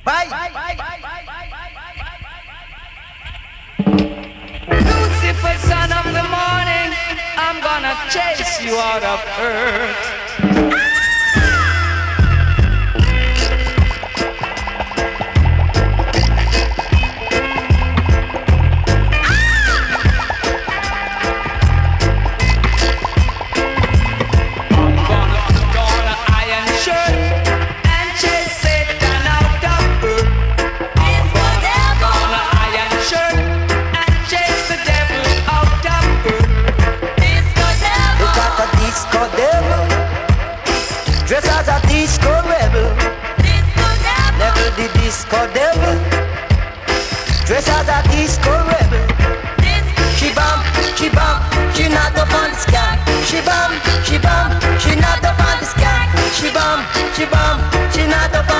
Bye. Lucifer, son of the morning, I'm gonna chase you out of earth. Dress as a disco rebel, never the disco devil. Dress as a disco rebel. She bump, she not up on the sky. She bump, she not up on the sky. She bump, she not up